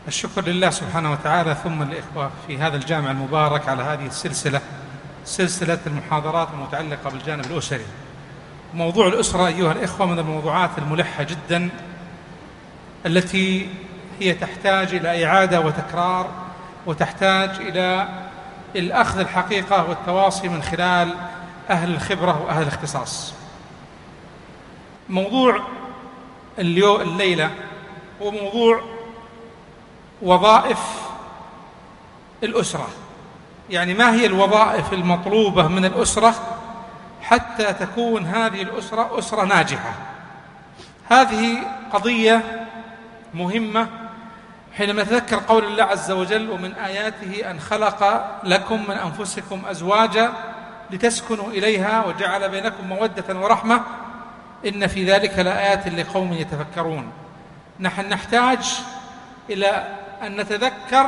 الشكر لله سبحانه وتعالى، ثم الإخوة في هذا الجامع المبارك على هذه سلسلة المحاضرات المتعلقة بالجانب الأسري. موضوع الأسرة أيها الإخوة من الموضوعات الملحة جدا، التي هي تحتاج إلى إعادة وتكرار، وتحتاج إلى الأخذ الحقيقة والتواصي من خلال أهل الخبرة وأهل الاختصاص. موضوع الليلة هو موضوع وظائف الأسرة، يعني ما هي الوظائف المطلوبة من الأسرة حتى تكون هذه الأسرة أسرة ناجحة. هذه قضية مهمة حينما نتذكر قول الله عز وجل: ومن آياته أن خلق لكم من أنفسكم أزواجا لتسكنوا إليها وجعل بينكم مودة ورحمة إن في ذلك لآيات لقوم يتفكرون. نحن نحتاج إلى أن نتذكر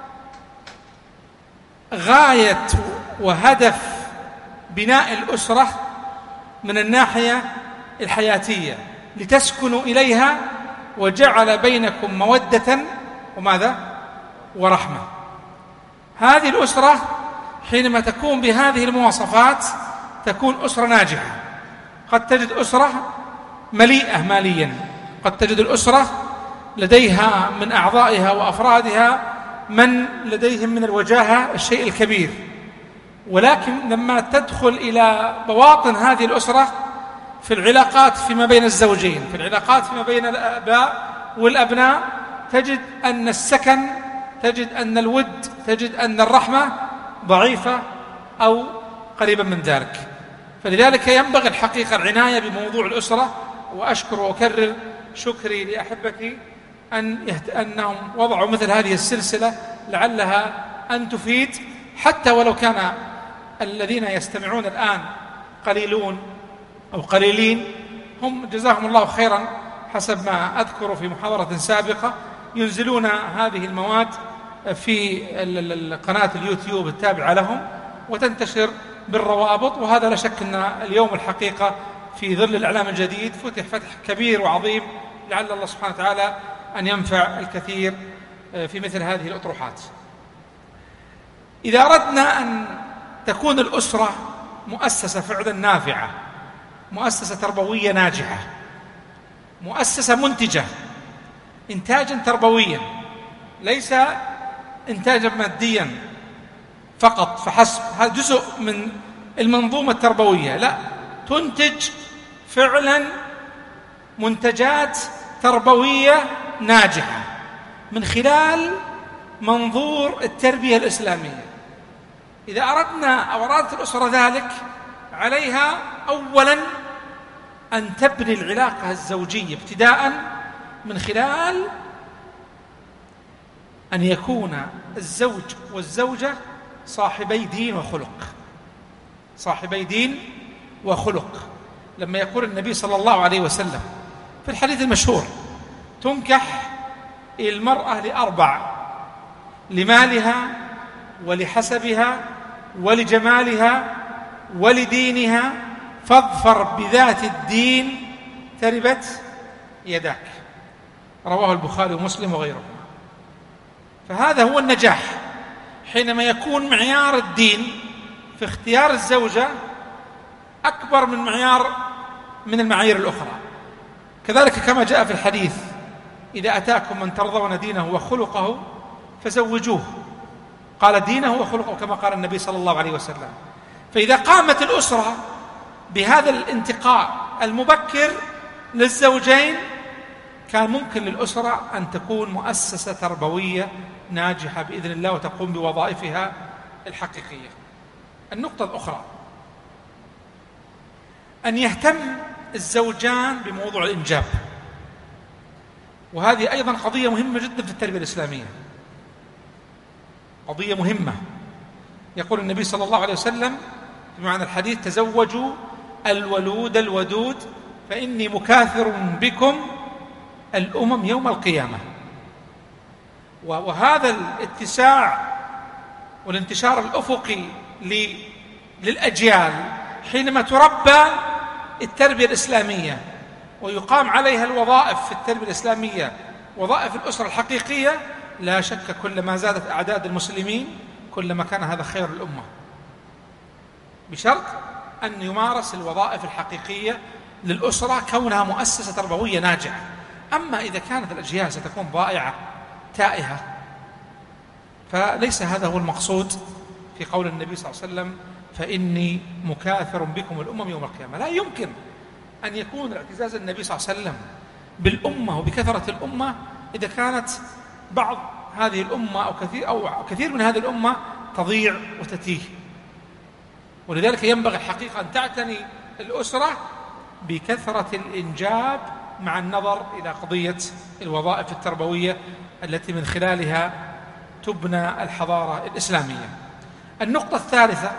غاية وهدف بناء الأسرة من الناحية الحياتية: لتسكنوا إليها وجعل بينكم مودة وماذا؟ ورحمة. هذه الأسرة حينما تكون بهذه المواصفات تكون أسرة ناجحة. قد تجد أسرة مليئة ماليا، قد تجد الأسرة لديها من أعضائها وأفرادها من لديهم من الوجاهة الشيء الكبير، ولكن لما تدخل إلى بواطن هذه الأسرة في العلاقات فيما بين الزوجين، في العلاقات فيما بين الآباء والأبناء، تجد أن السكن، تجد أن الود، تجد أن الرحمة ضعيفة أو قريبا من ذلك. فلذلك ينبغي الحقيقة العناية بموضوع الأسرة. وأشكر وأكرر شكري لأحبتي أنهم وضعوا مثل هذه السلسلة لعلها أن تفيد، حتى ولو كان الذين يستمعون الآن قليلون أو قليلين. هم جزاهم الله خيرا حسب ما أذكر في محاضرة سابقة ينزلون هذه المواد في قناة اليوتيوب التابعة لهم وتنتشر بالروابط. وهذا لا شك أن اليوم الحقيقة في ظل الإعلام الجديد فتح كبير وعظيم، لعل الله سبحانه وتعالى أن ينفع الكثير في مثل هذه الأطروحات. إذا أردنا أن تكون الأسرة مؤسسة فعلا نافعة، مؤسسة تربوية ناجحة، مؤسسة منتجة إنتاجا تربويا، ليس إنتاجا ماديا فقط فحسب، هذا جزء من المنظومة التربوية، لا، تنتج فعلا منتجات تربوية ناجحة من خلال منظور التربية الإسلامية. إذا أردنا أو أرادت الأسرة ذلك، عليها أولا أن تبني العلاقة الزوجية ابتداء من خلال أن يكون الزوج والزوجة صاحبي دين وخلق، صاحبي دين وخلق. لما يقول النبي صلى الله عليه وسلم في الحديث المشهور: تنكح المرأة لأربع: لمالها ولحسبها ولجمالها ولدينها، فاظفر بذات الدين تربت يداك. رواه البخاري ومسلم وغيرهما. فهذا هو النجاح، حينما يكون معيار الدين في اختيار الزوجة أكبر من المعايير الأخرى. كذلك كما جاء في الحديث: إذا أتاكم من ترضون دينه وخلقه فزوجوه. قال دينه وخلقه كما قال النبي صلى الله عليه وسلم. فإذا قامت الأسرة بهذا الانتقاء المبكر للزوجين، كان ممكن للأسرة أن تكون مؤسسة تربوية ناجحة بإذن الله وتقوم بوظائفها الحقيقية. النقطة الأخرى: أن يهتم الزوجان بموضوع الإنجاب، وهذه أيضا قضية مهمة جدا في التربية الإسلامية، قضية مهمة. يقول النبي صلى الله عليه وسلم في معنى الحديث: تزوجوا الولود الودود فإني مكاثر بكم الأمم يوم القيامة. وهذا الاتساع والانتشار الأفقي للأجيال حينما تربى التربية الإسلامية ويقام عليها الوظائف في التربية الإسلامية، وظائف الأسرة الحقيقية، لا شك كلما زادت أعداد المسلمين كلما كان هذا خير للأمة، بشرط أن يمارس الوظائف الحقيقية للأسرة كونها مؤسسة تربوية ناجحة. أما إذا كانت الأجيال ستكون ضائعة تائهة فليس هذا هو المقصود في قول النبي صلى الله عليه وسلم: فإني مكاثر بكم الأمم يوم القيامة. لا يمكن أن يكون اعتزاز النبي صلى الله عليه وسلم بالأمة وبكثرة الأمة إذا كانت بعض هذه الأمة أو كثير من هذه الأمة تضيع وتتيه. ولذلك ينبغي الحقيقة أن تعتني الأسرة بكثرة الإنجاب مع النظر إلى قضية الوظائف التربوية التي من خلالها تبنى الحضارة الإسلامية. النقطة الثالثة: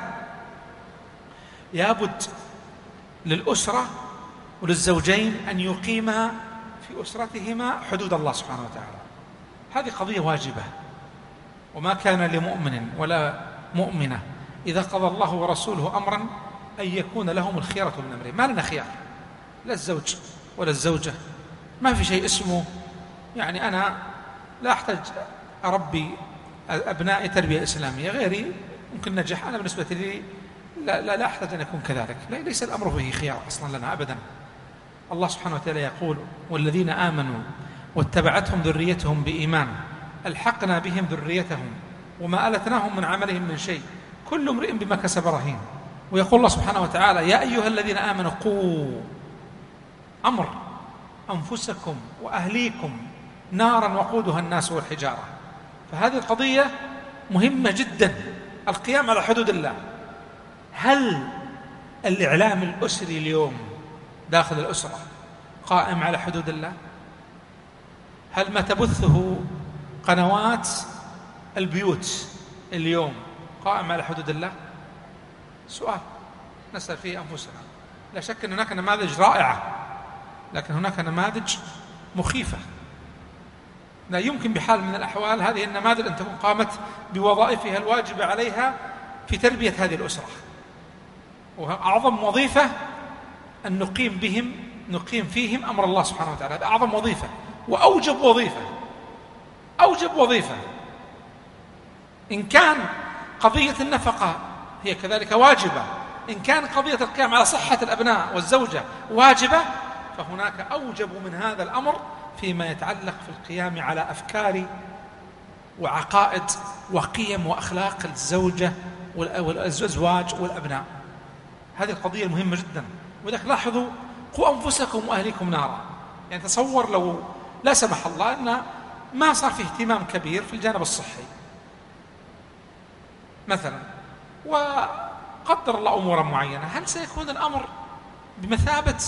يابد للأسرة وللزوجين أن يقيما في أسرتهما حدود الله سبحانه وتعالى. هذه قضية واجبة، وما كان لمؤمن ولا مؤمنة إذا قضى الله ورسوله أمرا أن يكون لهم الخيرة من أمره. ما لنا خيار، لا الزوج ولا الزوجة، ما في شيء اسمه يعني أنا لا أحتاج أربي أبنائي تربية إسلامية، غيري ممكن نجح، أنا بالنسبة لي لا أحتاج أن يكون كذلك. ليس الأمر فيه خيار أصلا لنا أبدا. الله سبحانه وتعالى يقول: والذين آمنوا واتبعتهم ذريتهم بإيمان ألحقنا بهم ذريتهم وما ألتناهم من عملهم من شيء كل امرئ بما كسب رهين. ويقول الله سبحانه وتعالى: يا أيها الذين آمنوا قوا أمر أنفسكم وأهليكم نارا وقودها الناس والحجارة. فهذه القضية مهمة جدا، القيام على حدود الله. هل الإعلام الأسري اليوم داخل الأسرة قائم على حدود الله؟ هل ما تبثه قنوات البيوت اليوم قائم على حدود الله؟ سؤال نسأل فيه أنفسنا. لا شك أن هناك نماذج رائعة، لكن هناك نماذج مخيفة. لا يمكن بحال من الأحوال هذه النماذج أن تكون قامت بوظائفها الواجبة عليها في تربية هذه الأسرة. وأعظم وظيفة أن نقيم فيهم أمر الله سبحانه وتعالى. هذا أعظم وظيفة وأوجب وظيفة. إن كان قضية النفقة هي كذلك واجبة، إن كان قضية القيام على صحة الأبناء والزوجة واجبة، فهناك أوجب من هذا الأمر فيما يتعلق في القيام على أفكار وعقائد وقيم وأخلاق الزوجة والأزواج والأبناء. هذه القضية مهمة جدا. وذلك لاحظوا: قوا أنفسكم وأهليكم نارا. يعني تصور لو لا سمح الله أن ما صار فيه اهتمام كبير في الجانب الصحي مثلا، وقدر الله أمورا معينة، هل سيكون الأمر بمثابة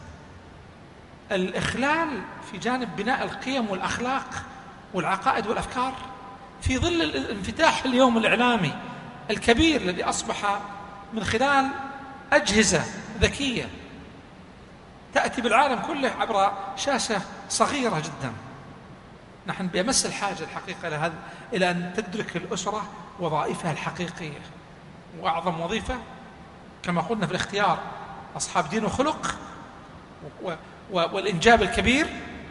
الإخلال في جانب بناء القيم والأخلاق والعقائد والأفكار في ظل الانفتاح اليوم الإعلامي الكبير الذي أصبح من خلال أجهزة ذكية تأتي بالعالم كله عبر شاشة صغيرة جدا؟ نحن بأمس الحاجة الحقيقة إلى أن تدرك الأسرة وظائفها الحقيقية. وأعظم وظيفة كما قلنا في الاختيار أصحاب دين وخلق والإنجاب الكبير،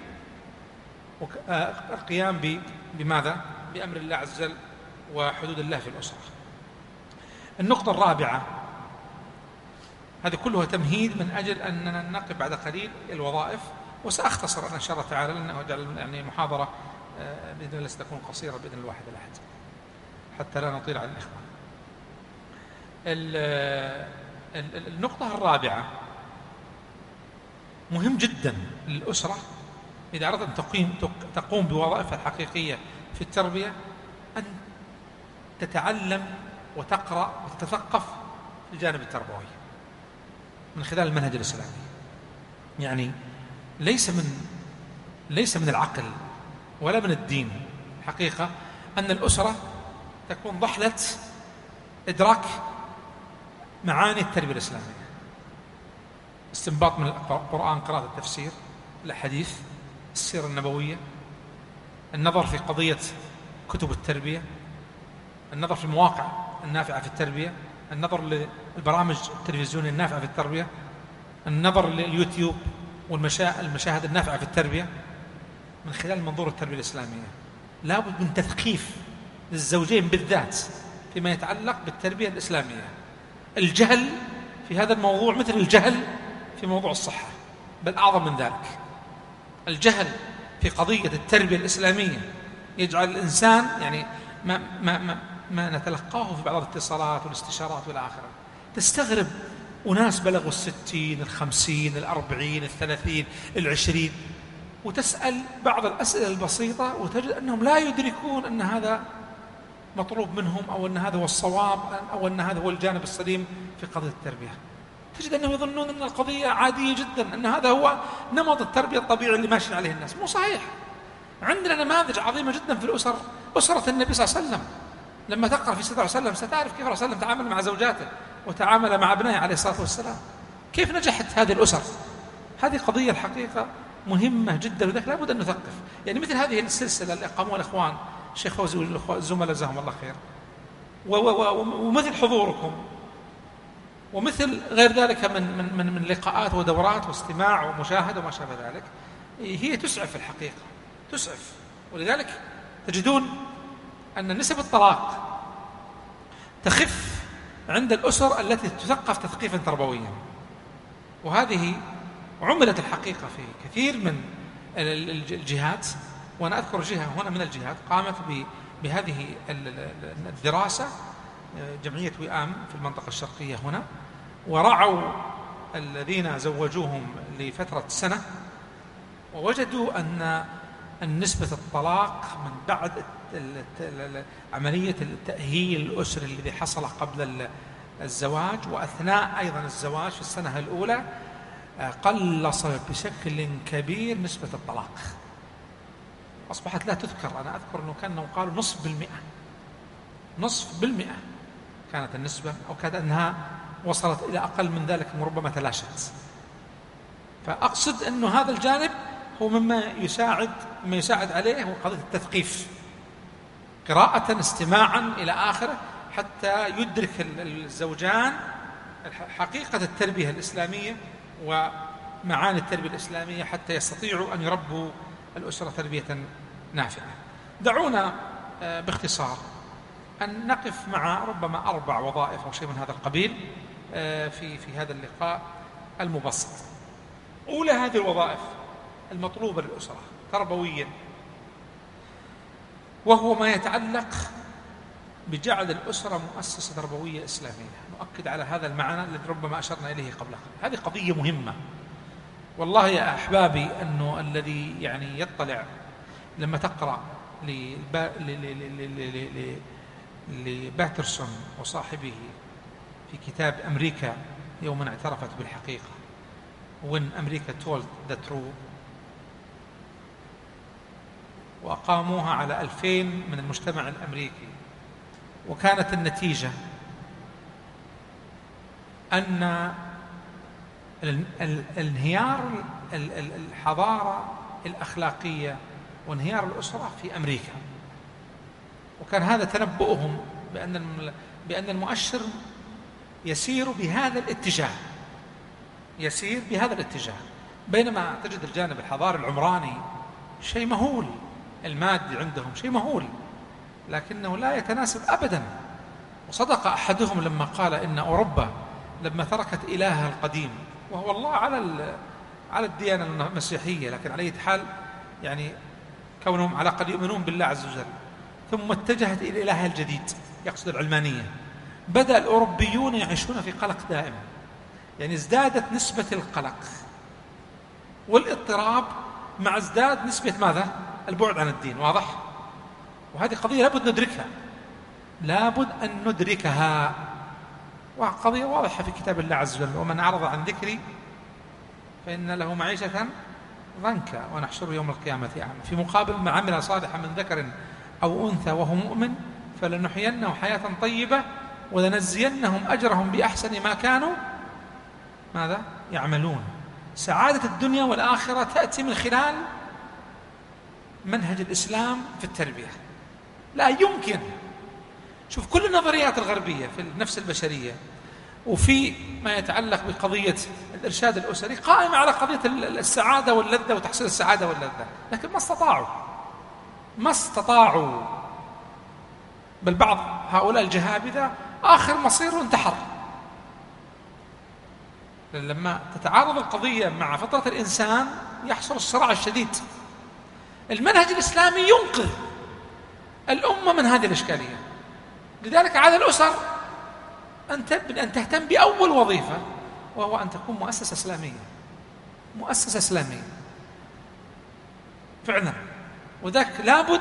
والقيام بماذا؟ بأمر الله عز وجل وحدود الله في الأسرة. النقطة الرابعة، هذه كلها تمهيد من أجل أننا ننقب بعد قليل الوظائف، وسأختصر أنا إن شاء الله تعالى لأنه يعني محاضرة بإذن الله ستكون قصيرة بإذن الواحد الأحد حتى لا نطيل على الإخوة. النقطة الرابعة مهم جدا للأسرة إذا أردت أن تقوم بوظائفها الحقيقية في التربية أن تتعلم وتقرأ وتتثقف في الجانب التربوي من خلال المنهج الإسلامي. يعني ليس من العقل ولا من الدين حقيقة أن الأسرة تكون ضحلة إدراك معاني التربية الإسلامية، استنباط من القرآن، قراءة التفسير، الحديث، السيرة النبوية، النظر في قضية كتب التربية، النظر في المواقع النافعة في التربية، النظر للبرامج التلفزيونية النافعة في التربية، النظر لليوتيوب والمشاهد النافعة في التربية من خلال منظور التربية الإسلامية. لابد من تثقيف للزوجين بالذات فيما يتعلق بالتربية الإسلامية. الجهل في هذا الموضوع مثل الجهل في موضوع الصحة، بل أعظم من ذلك. الجهل في قضية التربية الإسلامية يجعل الإنسان يعني ما نتلقاه في بعض الاتصالات والاستشارات والى آخره، تستغرب أناس بلغوا 60 50 40 30 20، وتسأل بعض الأسئلة البسيطة وتجد أنهم لا يدركون أن هذا مطلوب منهم، أو أن هذا هو الصواب، أو أن هذا هو الجانب السليم في قضية التربية. تجد أنهم يظنون أن القضية عادية جدا، أن هذا هو نمط التربية الطبيعي اللي ماشي عليه الناس. مو صحيح. عندنا نماذج عظيمة جدا في الأسر. أسرة النبي صلى الله عليه وسلم، لما تقرأ في سيرة وسلم ستعرف كيف الرسول صلى الله عليه وسلم تعامل مع زوجاته وتعامل مع أبنائه عليه الصلاة والسلام، كيف نجحت هذه الأسر. هذه قضية الحقيقة مهمة جدا، وذلك لابد أن نثقف. يعني مثل هذه السلسلة اللي أقاموها الإخوان الشيخ فوزي والزملاء جزاهم الله خير، ومثل حضوركم، ومثل غير ذلك من لقاءات ودورات واستماع ومشاهدة وما شابه ذلك، هي تسعف الحقيقة، تسعف. ولذلك تجدون أن نسب الطلاق تخف عند الأسر التي تثقف تثقيفا تربويا. وهذه عملت الحقيقة في كثير من الجهات، وأنا أذكر جهة هنا من الجهات قامت بهذه الدراسة، جمعية وئام في المنطقة الشرقية هنا، ورعوا الذين زوجوهم لفترة سنة، ووجدوا أن نسبة الطلاق من بعد عملية التأهيل الأسري الذي حصل قبل الزواج وأثناء أيضا الزواج في السنة الأولى قلص بشكل كبير نسبة الطلاق، أصبحت لا تذكر. أنا أذكر أنه كانوا قالوا 0.5% كانت النسبة، أو كانت أنها وصلت إلى أقل من ذلك وربما تلاشت. فأقصد أنه هذا الجانب هو مما يساعد عليه هو قضية التثقيف، قراءة استماعا إلى آخره، حتى يدرك الزوجان حقيقة التربية الإسلامية ومعاني التربية الإسلامية، حتى يستطيعوا أن يربوا الأسرة تربية نافعة. دعونا باختصار أن نقف مع ربما 4 وظائف أو شيء من هذا القبيل في هذا اللقاء المبسط. أولى هذه الوظائف المطلوبة للأسرة تربويا، وهو ما يتعلق بجعل الأسرة مؤسسة تربوية إسلامية. نؤكد على هذا المعنى الذي ربما أشرنا إليه قبل قليل. هذه قضية مهمة والله يا أحبابي، أنه الذي يعني يطلع لما تقرأ لباترسون وصاحبه في كتاب أمريكا يوما اعترفت بالحقيقة، When America Told the Truth، وأقاموها على 2000 من المجتمع الأمريكي، وكانت النتيجة أن انهيار الحضارة الأخلاقية وانهيار الأسرة في أمريكا. وكان هذا تنبؤهم بأن المؤشر يسير بهذا الاتجاه، بينما تجد الجانب الحضاري العمراني شيء مهول، المادي عندهم شيء مهول، لكنه لا يتناسب أبدا. وصدق أحدهم لما قال إن أوروبا لما تركت إلهها القديم، وهو الله على الديانة المسيحية، لكن على أي حال يعني كونهم على قد يؤمنون بالله عز وجل، ثم اتجهت إلى إلهها الجديد، يقصد العلمانية، بدأ الأوروبيون يعيشون في قلق دائم، يعني ازدادت نسبة القلق والاضطراب مع ازداد نسبة ماذا؟ البعد عن الدين. واضح؟ وهذه قضية لابد أن ندركها، وقضية واضحة في كتاب الله عز وجل: ومن أعرض عن ذكري فإن له معيشة ضنكا ونحشره يوم القيامة أعمى. في مقابل: من عمل صالحا من ذكر أو أنثى وهو مؤمن فلنحيينه حياة طيبة ولنجزينهم أجرهم بأحسن ما كانوا ماذا؟ يعملون. سعادة الدنيا والآخرة تأتي من خلال منهج الإسلام في التربية. لا يمكن. شوف كل النظريات الغربية في النفس البشرية وفي ما يتعلق بقضية الإرشاد الأسري قائمة على قضية السعادة واللذة وتحصيل السعادة واللذة، لكن ما استطاعوا. ما استطاعوا، بل بعض هؤلاء الجهابذة آخر مصيره انتحر. لما تتعارض القضية مع فطرة الإنسان يحصل الصراع الشديد. المنهج الإسلامي ينقذ الأمة من هذه الإشكالية. لذلك على الأسر أن تهتم بأول وظيفة، وهو أن تكون مؤسسة إسلامية، مؤسسة إسلامية فعلا. وذاك لابد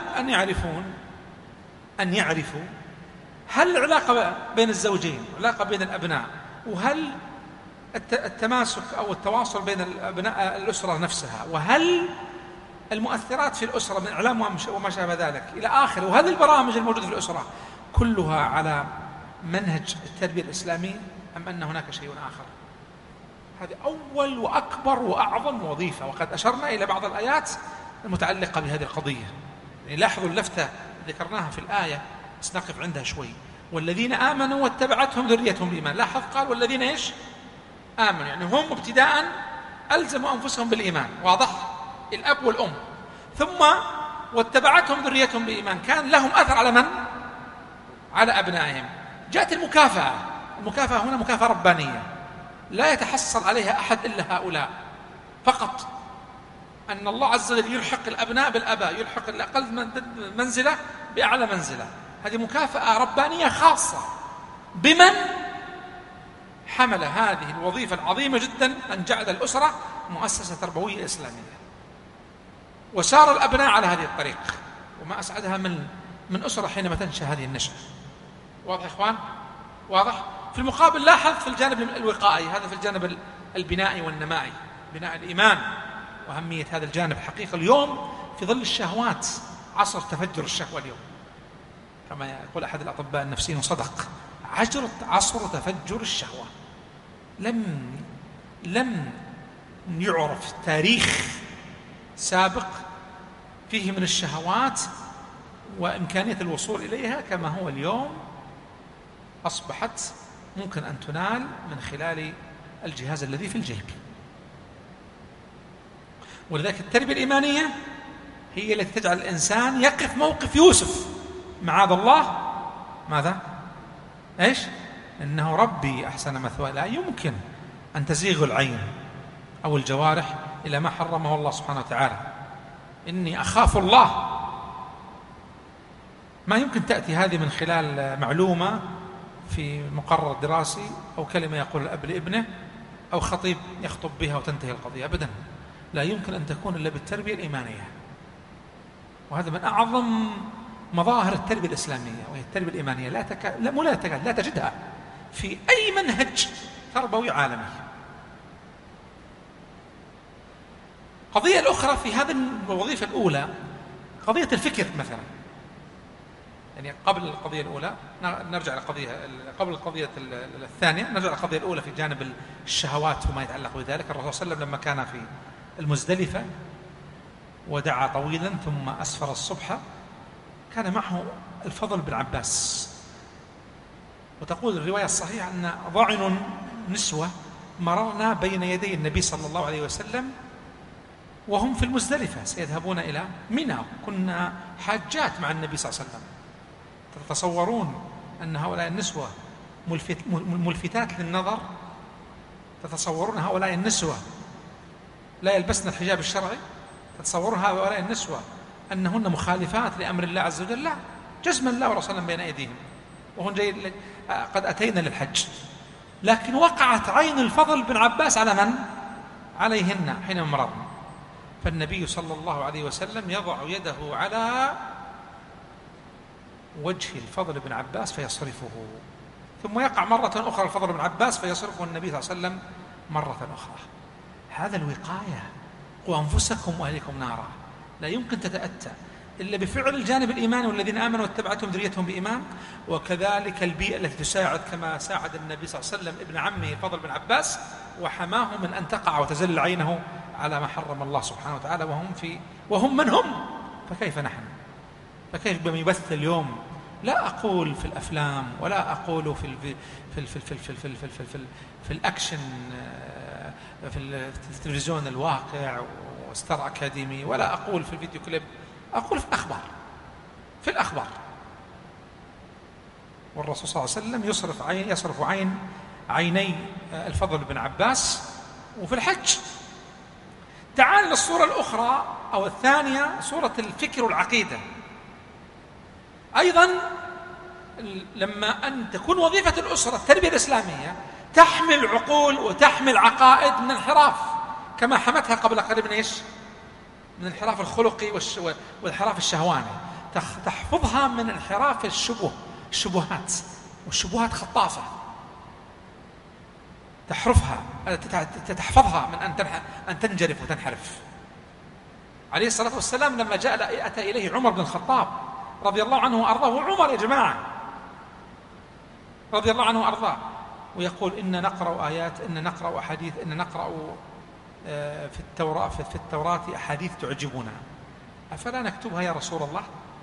أن يعرفوا هل العلاقة بين الزوجين، العلاقة بين الأبناء، وهل التماسك أو التواصل بين الأبناء الأسرة نفسها، وهل المؤثرات في الأسرة من إعلام وما شابه ذلك إلى آخره، وهذه البرامج الموجودة في الأسرة كلها على منهج التربية الإسلامية، أم أن هناك شيء آخر؟ هذه أول وأكبر وأعظم وظيفة. وقد أشرنا إلى بعض الآيات المتعلقة بهذه القضية. يعني لاحظوا اللفتة ذكرناها في الآية، بس نقف عندها شوي. والذين آمنوا واتبعتهم ذريتهم بإيمان. لاحظ قال والذين إيش؟ آمنوا، يعني هم ابتداء ألزموا أنفسهم بالإيمان، واضح؟ الأب والأم. ثم واتبعتهم ذريتهم بإيمان، كان لهم أثر على من؟ على أبنائهم. جاءت المكافأة. المكافأة هنا مكافأة ربانية لا يتحصل عليها أحد إلا هؤلاء فقط. أن الله عز وجل يلحق الأبناء بالآباء، يلحق الأقل منزلة بأعلى منزلة. هذه مكافأة ربانية خاصة بمن حمل هذه الوظيفة العظيمة جدا، أن جعل الأسرة مؤسسة تربوية إسلامية، وسار الأبناء على هذه الطريق. وما أسعدها من أسرة حينما تنشأ هذه النشأة. واضح يا إخوان؟ واضح؟ في المقابل لاحظ في الجانب الوقائي، هذا في الجانب البنائي والنمائي، بناء الإيمان وأهمية هذا الجانب. حقيقة اليوم في ظل الشهوات، عصر تفجر الشهوة اليوم، كما يقول أحد الأطباء النفسيين وصدق، عصر تفجر الشهوة. لم يعرف تاريخ سابق فيه من الشهوات وإمكانية الوصول إليها كما هو اليوم. أصبحت ممكن أن تنال من خلال الجهاز الذي في الجيب. ولذلك التربية الإيمانية هي التي تجعل الإنسان يقف موقف يوسف، معاذ الله ماذا؟ إيش؟ إنه ربي أحسن مثواي. لا يمكن أن تزيغ العين أو الجوارح إلى ما حرمه الله سبحانه وتعالى. إني أخاف الله. ما يمكن تأتي هذه من خلال معلومة في مقرر دراسي، أو كلمة يقول الأب لابنه، أو خطيب يخطب بها وتنتهي القضية. أبدا لا يمكن أن تكون إلا بالتربية الإيمانية. وهذا من أعظم مظاهر التربية الإسلامية، وهي التربية الإيمانية. لا تجدها في أي منهج تربوي عالمي. القضية الأخرى في هذه الوظيفة الأولى قضية الفكر مثلا. يعني قبل القضية الأولى نرجع قبل القضية الثانية نرجع للقضية الأولى في جانب الشهوات وما يتعلق بذلك. الرسول صلى الله عليه وسلم لما كان في المزدلفة ودعا طويلا ثم أسفر الصبح، كان معه الفضل بن عباس. وتقول الرواية الصحيحة أن ضعن نسوة مررنا بين يدي النبي صلى الله عليه وسلم وهم في المزدلفة سيذهبون إلى منى. كنا حاجات مع النبي صلى الله عليه وسلم. تتصورون أن هؤلاء النسوة ملفتات للنظر؟ تتصورون هؤلاء النسوة لا يلبسن الحجاب الشرعي؟ تتصورون هؤلاء النسوة أنهن مخالفات لأمر الله عز وجل؟ لا، جزما الله ورسولا بين أيديهم، وهم قد أتينا للحج. لكن وقعت عين الفضل بن عباس على من؟ عليهن حينما مررنا. فالنبي صلى الله عليه وسلم يضع يده على وجه الفضل بن عباس فيصرفه، ثم يقع مرة أخرى الفضل بن عباس فيصرفه النبي صلى الله عليه وسلم مرة أخرى. هذا الوقاية. قوا أنفسكم وأهليكم نارا. لا يمكن تتأتى إلا بفعل الجانب الإيماني، والذين آمنوا واتبعتهم ذريتهم بإيمان. وكذلك البيئة التي تساعد، كما ساعد النبي صلى الله عليه وسلم ابن عمه فضل بن عباس وحماه من أن تقع وتزل عينه على ما حرم الله سبحانه وتعالى وهم من هم. فكيف نحن؟ فكيف بما يبث اليوم؟ لا أقول في الأفلام، ولا أقول في الأكشن في التلفزيون الواقع وستار أكاديمي، ولا أقول في الفيديو كليب، أقول في الأخبار. في الأخبار. والرسول صلى الله عليه وسلم يصرف عيني الفضل بن عباس وفي الحج. تعال للصورة الأخرى أو الثانية، صورة الفكر والعقيدة. أيضا لما أن تكون وظيفة الأسرة التربية الإسلامية تحمل عقول وتحمل عقائد من انحراف، كما حمتها قبل قليل من الانحراف الخلقي والانحراف الشهواني، تحفظها من انحراف الشبهات، والشبهات خطافة، تحفظها من أن تنجرف وتنحرف. عليه الصلاة والسلام لما أتى إليه عمر بن الخطاب رضي الله عنه وأرضاه، عمر يا جماعة رضي الله عنه وأرضاه، ويقول إن نقرأ آيات، إن نقرأ أحاديث، إن نقرأ في التوراة أحاديث تعجبنا، أفلا نكتبها يا رسول الله؟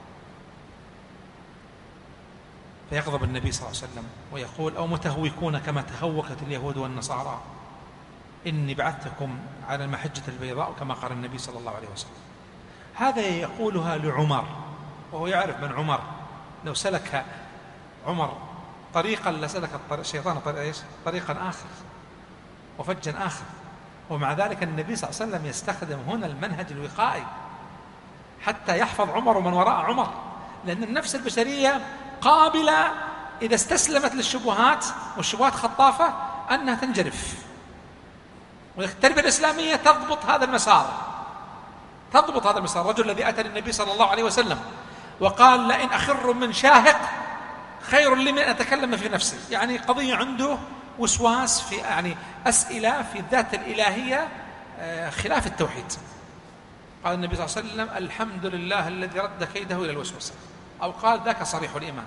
فيغضب النبي صلى الله عليه وسلم ويقول: أو متهوكون كما تهوكت اليهود والنصارى، إني بعثتكم على المحجة البيضاء، كما قال النبي صلى الله عليه وسلم. هذا يقولها لعمر وهو يعرف من عمر، لو سلك عمر طريقا لسلك الشيطان طريقا آخر وفجا آخر. ومع ذلك النبي صلى الله عليه وسلم يستخدم هنا المنهج الوقائي حتى يحفظ عمر ومن وراء عمر، لأن النفس البشرية قابلة إذا استسلمت للشبهات، والشبهات خطافة، أنها تنجرف. والتربية الإسلامية تضبط هذا المسار. الرجل الذي أتى للنبي صلى الله عليه وسلم وقال: لئن أخر من شاهق خير لي من أن أتكلم في نفسي، يعني قضية عنده وسواس في أسئلة في الذات الإلهية خلاف التوحيد. قال النبي صلى الله عليه وسلم: الحمد لله الذي رد كيده إلى الوسوسة، أو قال: ذاك صريح الإيمان.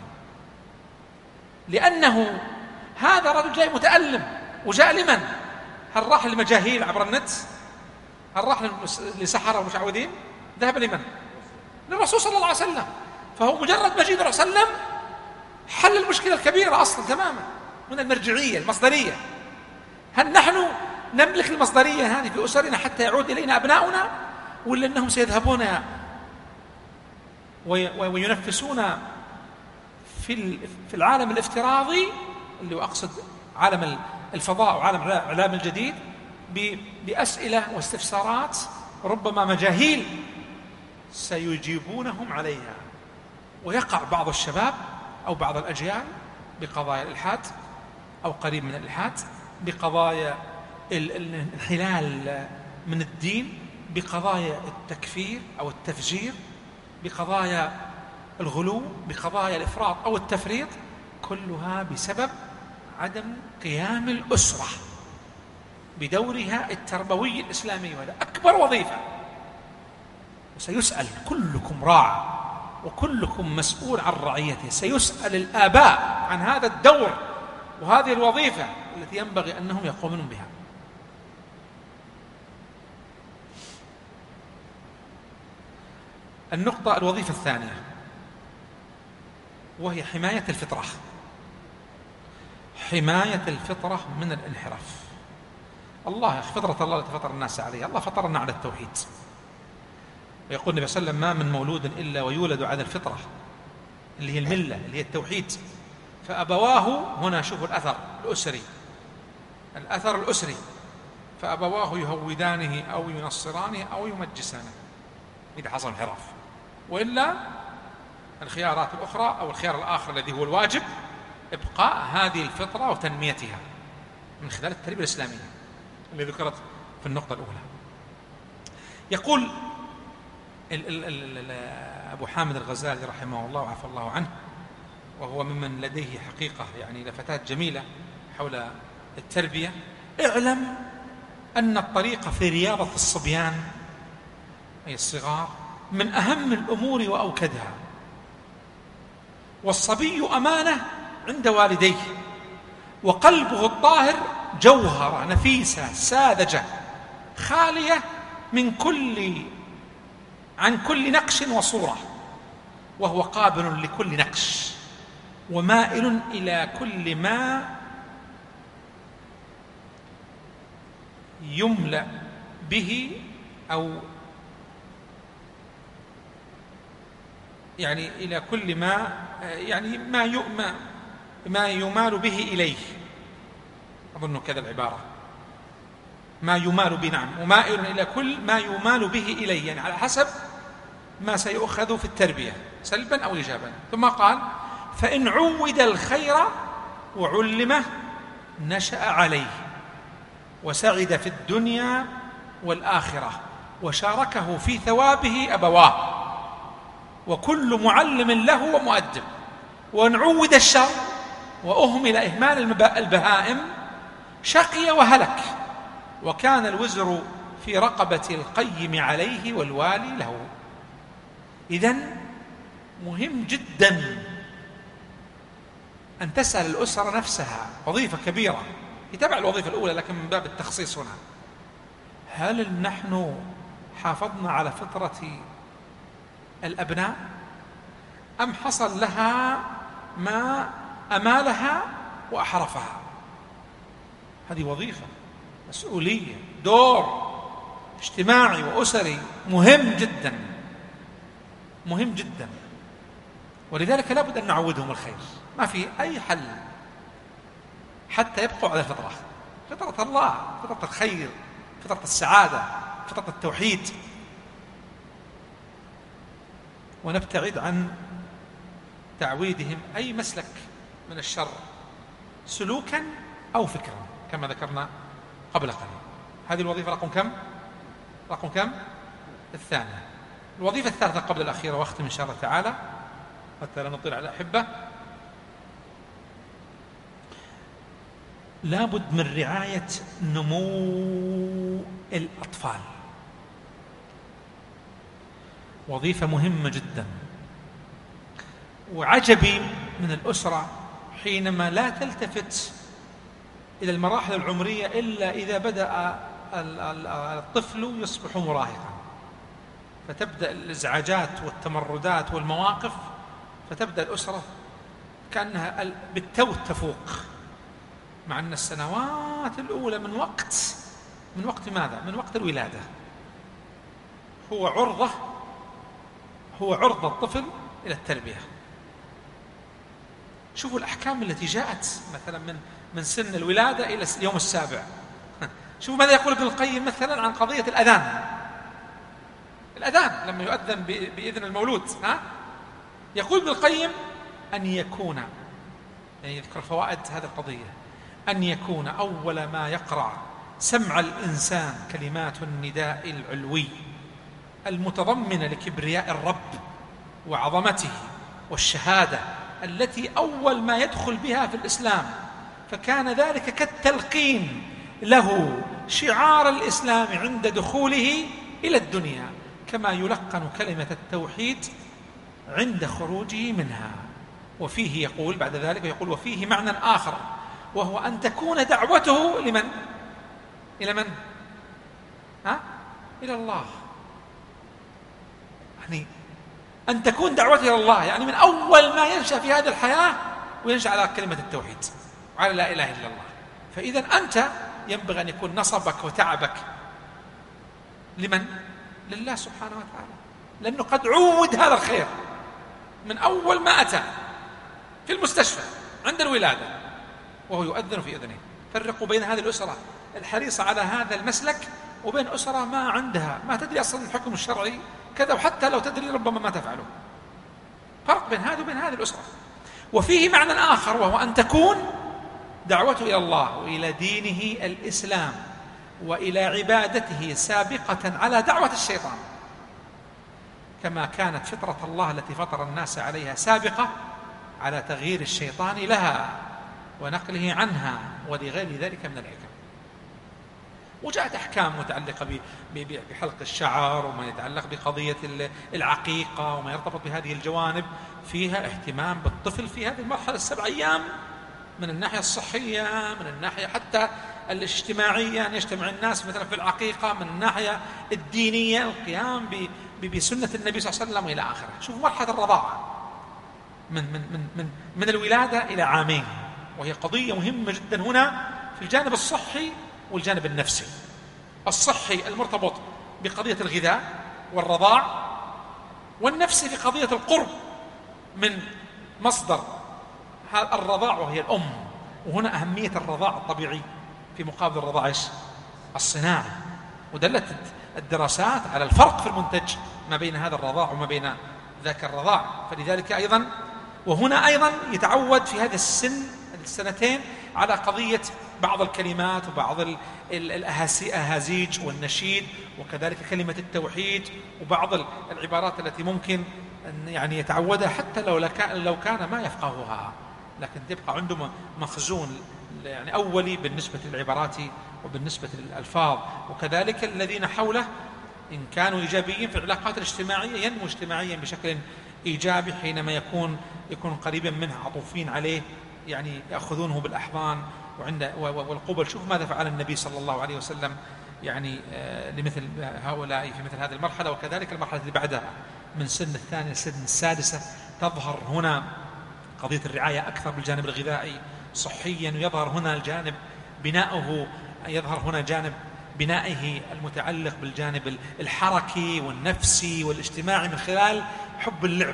لأنه هذا رجل جاي متألم، وجاء لمن؟ هل راح للمجاهيل عبر النت؟ هل راح لسحرة ومشعوذين؟ ذهب لمن؟ للرسول صلى الله عليه وسلم. فهو مجرد مجيء الرسول صلى الله عليه وسلم حل المشكلة الكبيرة أصلا تماما من المرجعية المصدرية. هل نحن نملك المصدرية هذه في أسرنا حتى يعود إلينا أبناؤنا، ولا أنهم سيذهبون وينفسون في العالم الافتراضي، اللي أقصد عالم الفضاء وعالم الإعلام الجديد، بأسئلة واستفسارات ربما مجاهيل سيجيبونهم عليها، ويقع بعض الشباب أو بعض الأجيال بقضايا الإلحاد أو قريب من الإلحاد، بقضايا الانحلال من الدين، بقضايا التكفير أو التفجير، بقضايا الغلو، بقضايا الإفراط أو التفريط، كلها بسبب عدم قيام الأسرة بدورها التربوي الإسلامي، وهذا أكبر وظيفة. وسيسأل كلكم راع وكلكم مسؤول عن رعيته، سيسأل الآباء عن هذا الدور وهذه الوظيفة التي ينبغي أنهم يقومون بها. الوظيفة الثانية وهي حماية الفطرة، حماية الفطرة من الانحراف. الله فطرة الله التي فطر الناس عليها، الله فطرنا على التوحيد، ويقول النبي صلى الله عليه وسلم: ما من مولود إلا ويولد على الفطرة، اللي هي الملة، اللي هي التوحيد. فأبواه، هنا شوفوا الأثر الأسري، فأبواه يهودانه أو ينصرانه أو يمجسانه إذا حصل انحراف، وإلا الخيارات الأخرى أو الخيار الآخر الذي هو الواجب إبقاء هذه الفطرة وتنميتها من خلال التربية الإسلامية اللي ذكرت في النقطة الأولى. يقول أبو حامد الغزالي رحمه الله وعفى الله عنه، وهو ممن لديه حقيقة لفتات جميلة حول التربية: اعلم أن الطريقة في رياضة الصبيان أي الصغار من أهم الأمور وأوكدها، والصبي أمانة عند والديه، وقلبه الطاهر جوهرة نفيسة ساذجة خالية عن كل نقش وصورة، وهو قابل لكل نقش ومائل إلى كل ما يملأ به أو يعني إلى كل ما يعني ما يمال به إليه، أظن كذا العبارة، ما يمال به، نعم، ومائل إلى كل ما يمال به إليه، يعني على حسب ما سيؤخذ في التربية سلبا أو إيجابا. ثم قال: فإن عود الخير وعلمه نشأ عليه وسعد في الدنيا والآخرة وشاركه في ثوابه أبواه وكل معلم له ومؤدب. وإن عود الشر وأهمل إهمال البهائم شقي وهلك وكان الوزر في رقبة القيم عليه والوالي له. إذن مهم جدا أن تسأل الأسرة نفسها، وظيفة كبيرة يتبع الوظيفة الأولى لكن من باب التخصيص هنا: هل نحن حافظنا على فطرة الأبناء أم حصل لها ما أمالها وأحرفها؟ هذه وظيفة، مسؤولية، دور اجتماعي وأسري مهم جدا، مهم جدا. ولذلك لا بد أن نعودهم الخير، ما في أي حل حتى يبقوا على الفطرة، فطرة الله، فطرة الخير، فطرة السعادة، فطرة التوحيد، ونبتعد عن تعويدهم أي مسلك من الشر سلوكا أو فكرا كما ذكرنا قبل قليل. هذه الوظيفة رقم كم؟ رقم كم؟ الثانية. الوظيفة الثالثة قبل الأخيرة، واختم إن شاء الله تعالى حتى لا نطيل على الأحبة: لابد من رعاية نمو الأطفال، وظيفة مهمة جدا. وعجبي من الأسرة حينما لا تلتفت إلى المراحل العمرية إلا إذا بدأ الطفل يصبح مراهقا، فتبدأ الإزعاجات والتمردات والمواقف، فتبدأ الأسرة كأنها بالتو تفوق، مع أن السنوات الأولى من وقت ماذا؟ من وقت الولادة هو عرضة الطفل إلى التربية. شوفوا الأحكام التي جاءت مثلا من سن الولادة إلى اليوم السابع. شوفوا ماذا يقول ابن القيم مثلا عن قضية الأذان لما يؤذن بإذن المولود. يقول ابن القيم أن يكون، يعني يذكر فوائد هذه القضية، أن يكون أول ما يقرع سمع الإنسان كلمات النداء العلوي المتضمنة لكبرياء الرب وعظمته والشهادة التي أول ما يدخل بها في الإسلام، فكان ذلك كالتلقين له شعار الإسلام عند دخوله إلى الدنيا، كما يلقن كلمة التوحيد عند خروجه منها. وفيه يقول بعد ذلك، يقول: وفيه معنى آخر، وهو أن تكون دعوته لمن؟ إلى من؟ إلى الله. يعني أن تكون دعوته إلى الله، يعني من أول ما ينشأ في هذه الحياة وينشأ على كلمة التوحيد وعلى لا إله إلا الله. فإذا أنت ينبغي أن يكون نصبك وتعبك لمن؟ لله سبحانه وتعالى، لأنه قد عود هذا الخير من أول ما أتى في المستشفى عند الولادة وهو يؤذن في أذنه. فرقوا بين هذه الأسرة الحريصة على هذا المسلك وبين أسرة ما عندها، ما تدري أصلا الحكم الشرعي كذا، وحتى لو تدري ربما ما تفعله. فرق بين هذا وبين هذه الأسرة. وفيه معنى آخر، وهو أن تكون دعوته إلى الله وإلى دينه الإسلام وإلى عبادته سابقة على دعوة الشيطان، كما كانت فطرة الله التي فطر الناس عليها سابقة على تغيير الشيطان لها ونقله عنها ولغير ذلك من الحكم. وجاءت أحكام متعلقة بحلق الشعر وما يتعلق بقضية العقيقة وما يرتبط بهذه الجوانب، فيها اهتمام بالطفل في هذه المرحلة 7 أيام من الناحية الصحية، من الناحية حتى الاجتماعية، أن يجتمع الناس مثلا في العقيقة، من الناحية الدينية القيام بسنة النبي صلى الله عليه وسلم إلى آخره. شوفوا مرحلة الرضاعة من الولادة إلى 2 عام، وهي قضية مهمة جدا هنا في الجانب الصحي والجانب النفسي. الصحي المرتبط بقضية الغذاء والرضاع، والنفسي في قضية القرب من مصدر الرضاع وهي الأم. وهنا أهمية الرضاع الطبيعي في مقابل الرضاع الصناعي. ودلت الدراسات على الفرق في المنتج ما بين هذا الرضاع وما بين ذاك الرضاع. فلذلك أيضا وهنا أيضا يتعود في هذا السنتين على قضية بعض الكلمات وبعض الأهازيج والنشيد، وكذلك كلمة التوحيد وبعض العبارات التي ممكن أن يعني يتعودها حتى لو كان ما يفقهها، لكن تبقى عنده مخزون يعني أولي بالنسبة للعبارات وبالنسبة للألفاظ. وكذلك الذين حوله إن كانوا إيجابيين في العلاقات الاجتماعية ينمو اجتماعيا بشكل إيجابي حينما يكون قريبا منه، عطوفين عليه، يعني يأخذونه بالأحضان والقبل. شوف ماذا فعل النبي صلى الله عليه وسلم يعني لمثل هؤلاء في مثل هذه المرحلة. وكذلك المرحلة اللي بعدها من سن الثانية لسن السادسة تظهر هنا قضية الرعاية أكثر بالجانب الغذائي صحيا، ويظهر هنا الجانب جانب بنائه المتعلق بالجانب الحركي والنفسي والاجتماعي من خلال حب اللعب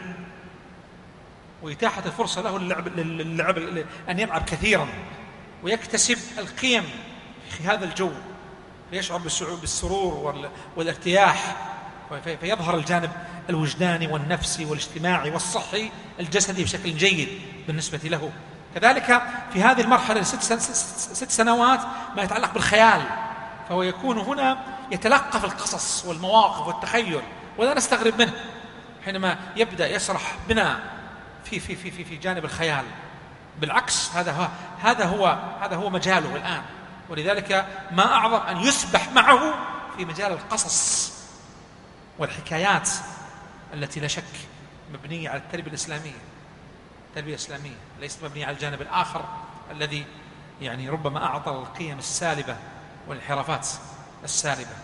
وإتاحة الفرصة له اللعب أن يلعب كثيرا ويكتسب القيم في هذا الجو، فيشعر بالسرور والارتياح، فيظهر الجانب الوجداني والنفسي والاجتماعي والصحي الجسدي بشكل جيد بالنسبة له. كذلك في هذه المرحلة 6 سنوات ما يتعلق بالخيال، فهو يكون هنا يتلقف القصص والمواقف والتخيل، ولا نستغرب منه حينما يبدأ يسرح بنا في جانب الخيال. بالعكس هذا هو مجاله الآن. ولذلك ما أعظم أن يسبح معه في مجال القصص والحكايات التي لا شك مبنية على التربية الإسلامية. التربية الإسلامية ليست مبنية على الجانب الآخر الذي يعني ربما أعطى القيم السالبة والانحرافات السالبة.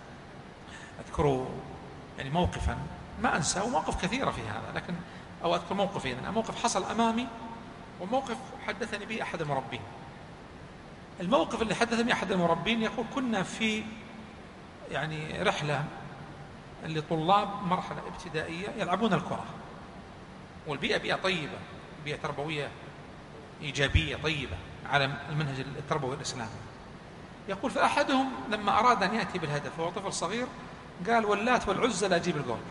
أذكر يعني موقفا ما أنسى، وموقف كثيرة في هذا، لكن أو أذكر موقفين. موقف حصل أمامي وموقف حدثني به أحد المربين. الموقف اللي حدثني أحد المربين يقول كنا في يعني رحلة لطلاب مرحلة ابتدائية يلعبون الكرة، والبيئة بيئة طيبة، بيئة تربوية إيجابية طيبة على المنهج التربوي الإسلامي. يقول فأحدهم لما أراد أن يأتي بالهدف وهو طفل صغير قال واللات والعزى لا أجيب الجول.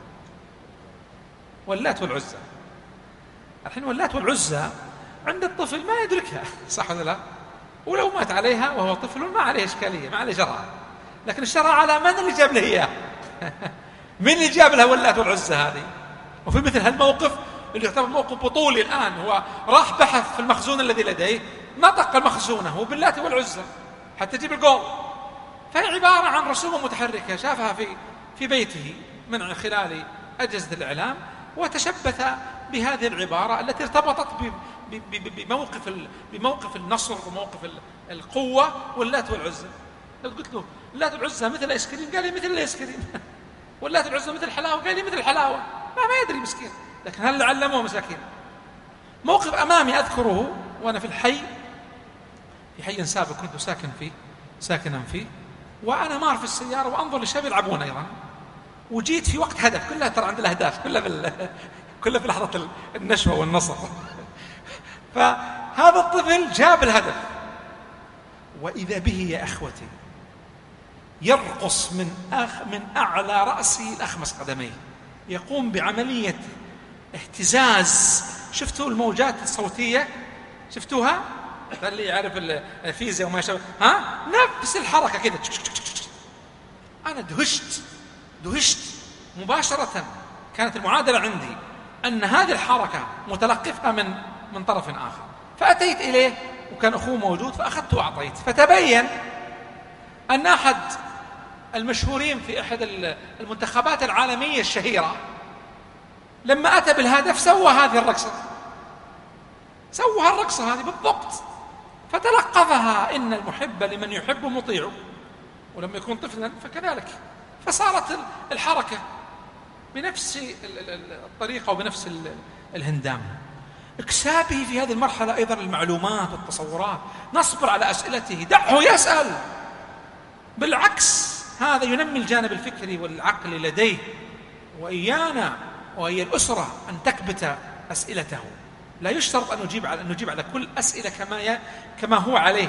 واللات والعزى، الحين واللات والعزى عند الطفل ما يدركها، صح ولا لا؟ ولو مات عليها وهو طفل ما عليه إشكالية، ما عليه شرع. لكن الشرع على من اللي جاب له إياه؟ من اللي جاب له واللات والعزى هذه؟ وفي مثل هالموقف اللي يعتبر موقف بطولي الآن، هو راح بحث في المخزون الذي لديه، نطق المخزون هو باللات والعزى حتى يجيب الجول. فهي عبارة عن رسوم متحركة شافها في بيته من خلال أجهزة الإعلام، وتشبث بهذه العبارة التي ارتبطت بموقف النصر وموقف القوة واللات والعزى. لو قلت له اللات والعزى مثل الآيس كريم قال لي مثل الآيس كريم، واللات والعزى مثل الحلاوة قال لي مثل الحلاوة، ما يدري مسكين. لكن هل علموه مساكين؟ موقف أمامي أذكره وأنا في حي سابق كنت ساكنا فيه، وأنا مار في السيارة وأنظر للشباب يلعبون أيضا، وجيت في وقت هدف، كلها ترى عند الأهداف، كلها في لحظة النشوة والنصر. فهذا الطفل جاب الهدف، وإذا به يا أخوتي يرقص من أعلى رأسه الأخمص قدميه، يقوم بعملية اهتزاز. شفتوا الموجات الصوتية؟ شفتوها؟ اللي يعرف الفيزياء وما شابه، نفس الحركة كده. أنا دهشت مباشرة. كانت المعادلة عندي أن هذه الحركة متلقفها من طرف آخر، فأتيت إليه وكان أخوه موجود فأخذته وأعطيت. فتبين أن أحد المشهورين في أحد المنتخبات العالمية الشهيرة لما أتى بالهدف سوى هذه الرقصة هذه بالضبط، فتلقفها إن المحب لمن يحب مطيعه، ولما يكون طفلا فكذلك. فصارت الحركة بنفس الطريقة وبنفس الهندام. اكسابه في هذه المرحلة أيضا المعلومات والتصورات، نصبر على أسئلته، دعه يسأل. بالعكس هذا ينمي الجانب الفكري والعقلي لديه. وإيانا وهي الأسرة أن تكبت أسئلته. لا يشترط أن نجيب على كل أسئلة كما هو عليه،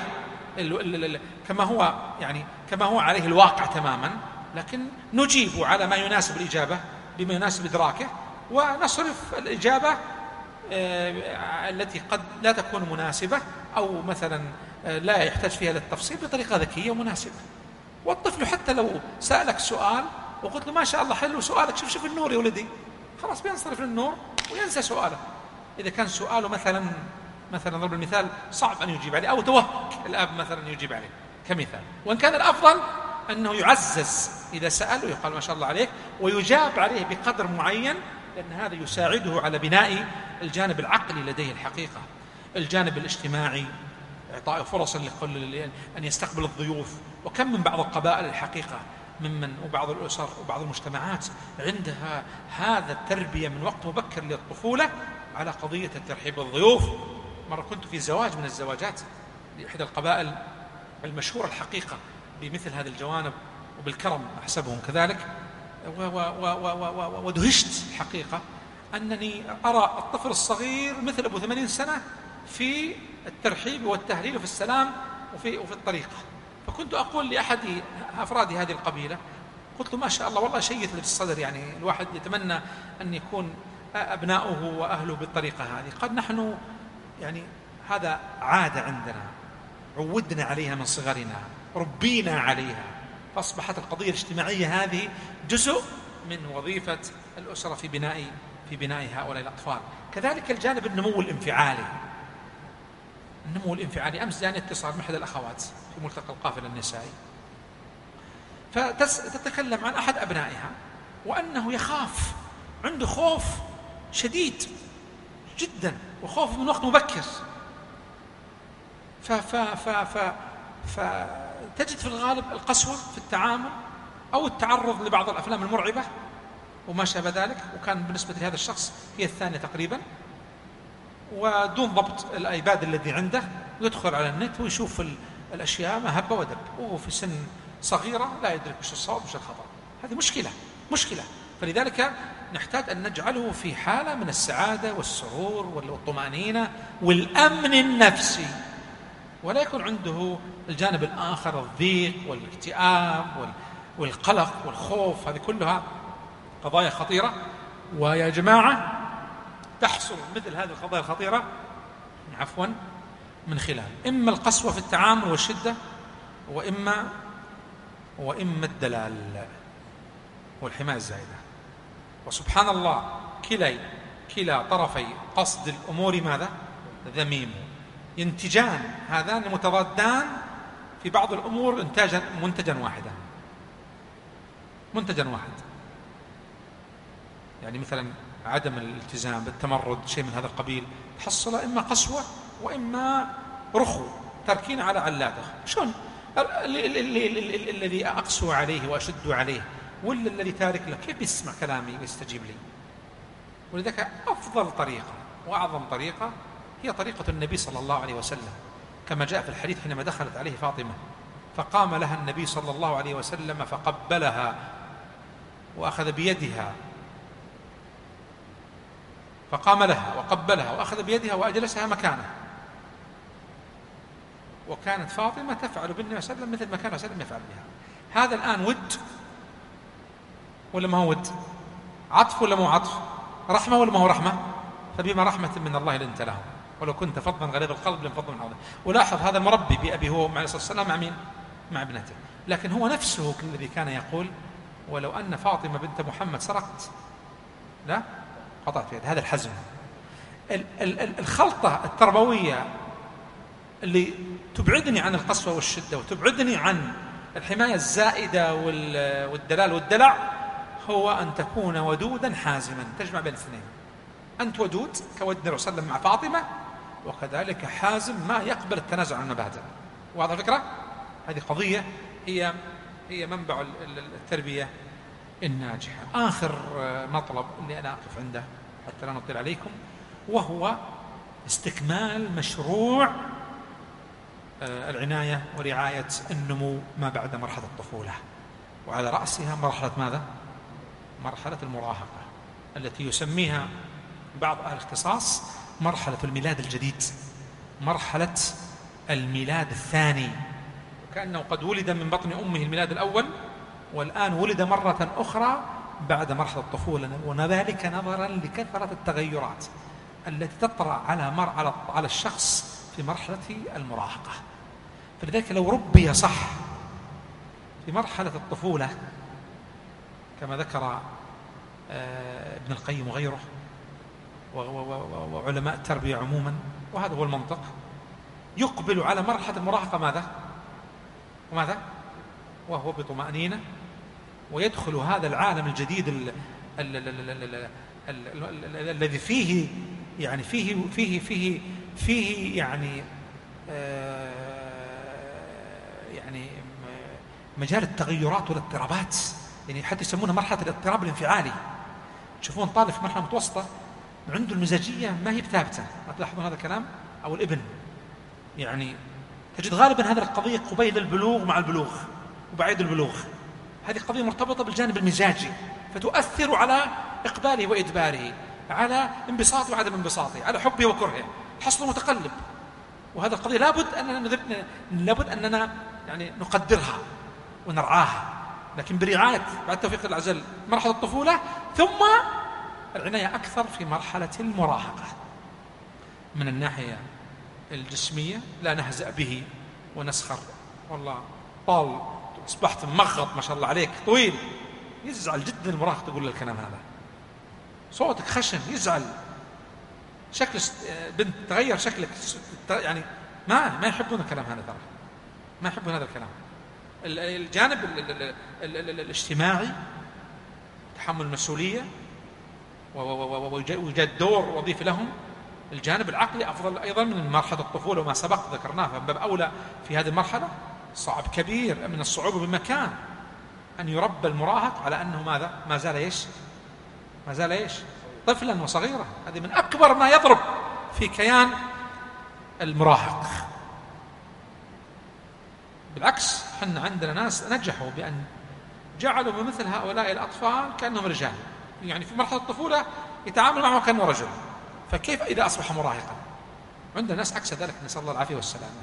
كما هو عليه الواقع تماما، لكن نجيب على ما يناسب الإجابة بما يناسب إدراكه، ونصرف الإجابة التي قد لا تكون مناسبة أو مثلا لا يحتاج فيها للتفصيل بطريقة ذكية ومناسبة. والطفل حتى لو سألك سؤال وقلت له ما شاء الله حلو سؤالك، شوف النور يا ولدي، خلاص بينصرف للنور وينسى سؤاله. إذا كان سؤاله مثلا ضرب المثال صعب أن يجيب عليه، أو توهق الأب مثلا يجيب عليه كمثال، وإن كان الأفضل أنه يعزز إذا سأل ويقال ما شاء الله عليك، ويجاب عليه بقدر معين، لأن هذا يساعده على بناء الجانب العقلي لديه الحقيقة. الجانب الاجتماعي، إعطاء فرص أن يستقبل الضيوف. وكم من بعض القبائل الحقيقة وبعض الأسر وبعض المجتمعات عندها هذا التربية من وقت مبكر للطفولة على قضية الترحيب بالضيوف. مرة كنت في زواج من الزواجات لإحدى القبائل المشهورة الحقيقة بمثل هذه الجوانب وبالكرم أحسبهم كذلك، ودهشت الحقيقة أنني أرى الطفل الصغير مثل أبو 80 سنة في الترحيب والتهليل وفي السلام وفي الطريقة. فكنت أقول لأحد أفراد هذه القبيلة، قلت له ما شاء الله والله شيء يثلج الصدر، يعني الواحد يتمنى أن يكون أبناؤه وأهله بالطريقة هذه. قد نحن يعني هذا عادة عندنا، عودنا عليها من صغرنا، ربينا عليها، فأصبحت القضية الاجتماعية هذه جزء من وظيفة الأسرة في بناء هؤلاء الأطفال. كذلك الجانب النمو الانفعالي. أمس جاني اتصال من أحد الأخوات في ملتقى القافلة النسائي، فتتكلم عن أحد أبنائها وأنه يخاف، عنده خوف شديد جدا وخوف من وقت مبكر. فتجد في الغالب القسوة في التعامل أو التعرض لبعض الأفلام المرعبة وما شابه ذلك، وكان بالنسبة لهذا الشخص هي الثانية تقريبا، ودون ضبط الآيباد الذي عنده، ويدخل على النت ويشوف الأشياء ما هب ودب، وهو في سن صغيرة لا يدرك وش الصواب وش الخطأ. هذه مشكلة. فلذلك نحتاج أن نجعله في حالة من السعادة والسرور والطمأنينة والأمن النفسي، ولا يكون عنده الجانب الآخر الضيق والاكتئاب والقلق والخوف. هذه كلها قضايا خطيرة، ويا جماعة تحصل مثل هذه القضايا الخطيرة من خلال إما القسوة في التعامل والشدة، وإما الدلال والحماية الزائدة. وسبحان الله كلا طرفي قصد الأمور ماذا؟ ذميم، ينتجان، هذان متضادان في بعض الأمور منتجا واحدا. يعني مثلا عدم الالتزام بالتمرد، شيء من هذا القبيل، تحصل إما قسوة وإما رخو، تركين على علاته. شلون الذي أقسو عليه وأشد عليه، ولا الذي تارك له كيف يسمع كلامي ويستجيب لي؟ ولذلك أفضل طريقة وأعظم طريقة هي طريقة النبي صلى الله عليه وسلم، كما جاء في الحديث حينما دخلت عليه فاطمة فقام لها النبي صلى الله عليه وسلم فقبلها وأخذ بيدها، فقام لها وقبلها وأخذ بيدها وأجلسها مكانه. وكانت فاطمة تفعل بالنبي صلى الله عليه وسلم مثل ما كان وسلم يفعل بها. هذا الآن ود ولا ما هو ود؟ عطف ولا مو عطف؟ رحمة ولا ما هو رحمة؟ فبما رحمة من الله لنت لهم ولو كنت فظا غليظ القلب لانفضوا من حولك. ولاحظ هذا المربي بأبي هو عليه الصلاة والسلام مع مين؟ مع ابنته. لكن هو نفسه الذي كان يقول ولو أن فاطمة بنت محمد سرقت لا قطعت في يد. هذا الحزم، الخلطة التربوية اللي تبعدني عن القسوة والشدة وتبعدني عن الحماية الزائدة والدلال والدلع، هو أن تكون ودودا حازما، تجمع بين الاثنين. أنت ودود كود النبي صلى الله عليه وسلم مع فاطمة، وكذلك حازم ما يقبل التنازع عن المبادئ. واضح الفكرة؟ هذه قضية هي منبع التربية الناجحة. آخر مطلب اللي أنا أقف عنده حتى لا نطيل عليكم، وهو استكمال مشروع العناية ورعاية النمو ما بعد مرحلة الطفولة، وعلى رأسها مرحلة ماذا؟ مرحلة المراهقة التي يسميها بعض أهل الاختصاص مرحلة الميلاد الجديد، مرحلة الميلاد الثاني، وكأنه قد ولد من بطن أمه الميلاد الأول والآن ولد مرة أخرى بعد مرحلة الطفولة، وذلك نظرا لكثرة التغيرات التي تطرأ على الشخص في مرحلة المراهقة. فلذلك لو ربي صح في مرحلة الطفولة كما ذكر ابن القيم وغيره وعلماء التربية عموما، وهذا هو المنطق، يقبل على مرحلة المراهقة ماذا؟ وهو بطمأنينة، ويدخل هذا العالم الجديد الذي فيه يعني فيه يعني مجال التغيرات والاضطرابات، يعني حتى يسمونها مرحلة الاضطراب الانفعالي. تشوفون طالب في مرحلة متوسطة عنده المزاجية ما هي بثابتة، ما تلاحظون هذا الكلام؟ أو الابن يعني تجد غالبا هذه القضية قبيل البلوغ مع البلوغ وبعيد البلوغ، هذه قضية مرتبطة بالجانب المزاجي، فتؤثر على إقباله وإدباره، على انبساطه وعدم انبساطه، على حبه وكرهه، حصل متقلب. وهذا القضية لابد أننا يعني نقدرها ونرعاها، لكن برعاية بعد توفيق العزل مرحلة الطفولة، ثم العناية أكثر في مرحلة المراهقة. من الناحية الجسمية لا نهزأ به ونسخر، والله طال أصبحت ممغط ما شاء الله عليك طويل، يزعل جدا المراهق تقول له الكلام هذا، صوتك خشن، يزعل، شكل بنت تغير شكلك، يعني ما يحبون الكلام هذا، ترى ما يحبون هذا الكلام. الجانب الاجتماعي، تحمل المسؤولية وإيجاد دور وظيفي لهم. الجانب العقلي أفضل أيضا من مرحلة الطفولة وما سبق ذكرناه، فباب أولى في هذه المرحلة صعب كبير من الصعوبة بمكان أن يربى المراهق على أنه ماذا؟ ما زال إيش؟ طفلا وصغيرا. هذه من أكبر ما يضرب في كيان المراهق. بالعكس حنا عندنا ناس نجحوا بأن جعلوا بمثل هؤلاء الأطفال كأنهم رجال، يعني في مرحلة الطفولة يتعامل معه كأنه رجل، فكيف إذا أصبح مراهقا؟ عندنا ناس عكس ذلك، نسأل الله العافية والسلامة.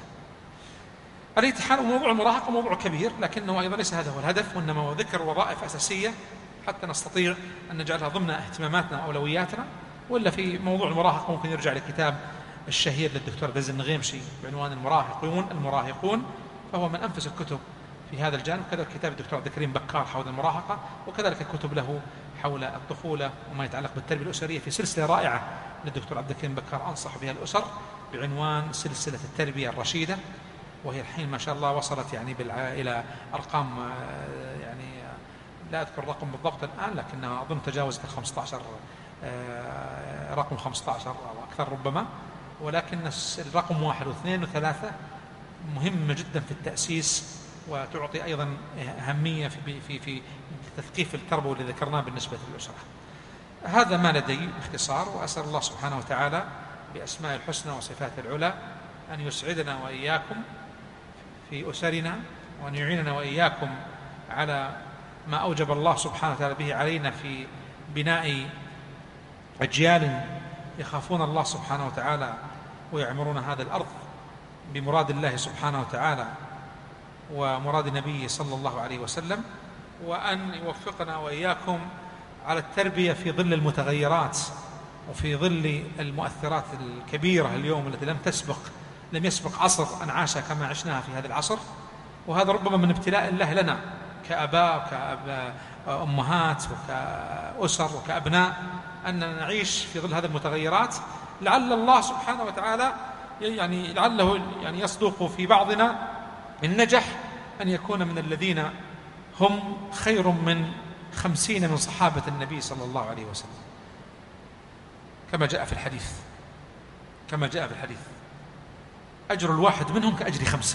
الاتحاد موضوع المراهقة موضوع كبير، لكنه أيضا ليس هذا هو الهدف، وإنما هو ذكر وظائف أساسية حتى نستطيع أن نجعلها ضمن اهتماماتنا وأولوياتنا. ولا في موضوع المراهقة ممكن يرجع لكتاب الشهير للدكتور دز النغيمشي بعنوان المراهقون، فهو من أنفس الكتب في هذا الجانب. كذلك كتاب الدكتور عبد الكريم بكار حول المراهقة، وكذلك الكتب له حول الطفولة وما يتعلق بالتربية الأسرية في سلسلة رائعة للدكتور عبد الكريم بكار أنصح بها الأسر بعنوان سلسلة التربية الرشيدة، وهي الحين ما شاء الله وصلت يعني إلى أرقام يعني لا أذكر الرقم بالضبط الآن، لكنها أظن تجاوزت 15 رقم 15 أو أكثر ربما، ولكن الرقم 1 و2 و3 مهمة جدا في التأسيس، وتعطي أيضا أهمية في تثقيف التربوي اللي ذكرناه بالنسبة للأسرة. هذا ما لدي باختصار، وأسأل الله سبحانه وتعالى بأسماء الحسنى وصفات العلى أن يسعدنا وإياكم في أسرنا، وأن يعيننا وإياكم على ما أوجب الله سبحانه وتعالى به علينا في بناء أجيال يخافون الله سبحانه وتعالى ويعمرون هذا الأرض بمراد الله سبحانه وتعالى ومراد النبي صلى الله عليه وسلم، وأن يوفقنا وإياكم على التربية في ظل المتغيرات وفي ظل المؤثرات الكبيرة اليوم التي لم يسبق عصر أن عاش كما عشناها في هذا العصر. وهذا ربما من ابتلاء الله لنا كآباء وكأمهات وكأسر وكأبناء، أننا نعيش في ظل هذه المتغيرات. لعل الله سبحانه وتعالى يعني لعله يعني يصدق في بعضنا إن نجح أن يكون من الذين هم خير من 50 من صحابة النبي صلى الله عليه وسلم، كما جاء في الحديث أجر الواحد منهم كأجر 50،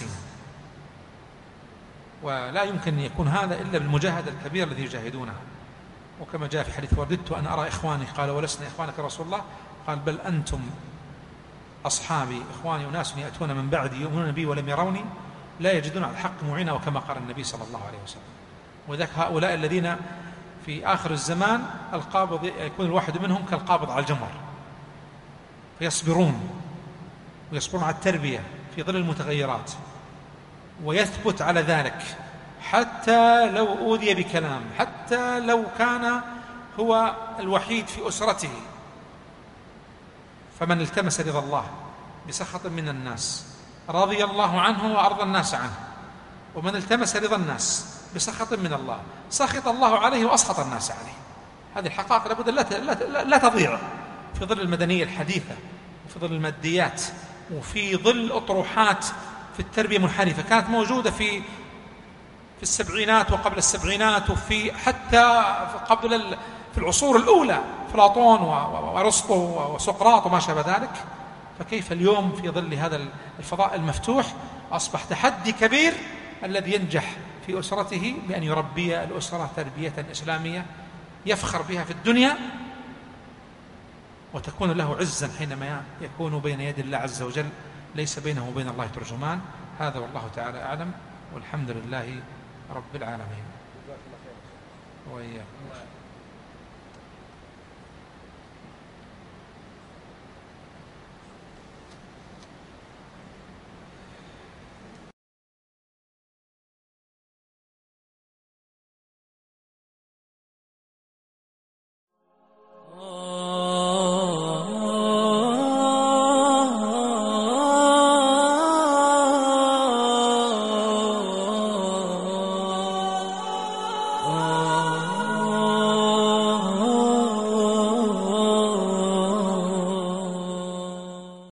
ولا يمكن أن يكون هذا إلا بالمجاهدة الكبيرة الذي يجاهدونها. وكما جاء في حديث ورددت أن أرى إخواني، قال ولسنا إخوانك يا رسول الله؟ قال بل أنتم أصحابي، إخواني أناس يأتون من بعدي يؤمنون بي ولم يروني لا يجدون على الحق معينا، وكما قال النبي صلى الله عليه وسلم. وذاك هؤلاء الذين في آخر الزمان القابض يكون الواحد منهم كالقابض على الجمر، فيصبرون ويصبرون على التربية في ظل المتغيرات، ويثبت على ذلك حتى لو أوذي بكلام، حتى لو كان هو الوحيد في أسرته. فمن التمس رضا الله بسخط من الناس رضي الله عنه وأرضى الناس عنه، ومن التمس رضا الناس بسخط من الله سخط الله عليه وأسخط الناس عليه. هذه الحقائق لابد لا تضيع في ظل المدنية الحديثة، وفي ظل الماديات، وفي ظل أطروحات في التربية منحرفة كانت موجودة في السبعينات وقبل السبعينات، وفي حتى قبل في العصور الأولى، أفلاطون وأرسطو وسقراط وما شابه ذلك. فكيف اليوم في ظل هذا الفضاء المفتوح أصبح تحدي كبير الذي ينجح في أسرته بأن يربي الأسرة تربية إسلامية يفخر بها في الدنيا، وتكون له عزا حينما يكون بين يد الله عز وجل ليس بينه وبين الله ترجمان. هذا والله تعالى أعلم، والحمد لله رب العالمين. وإياكم. Oh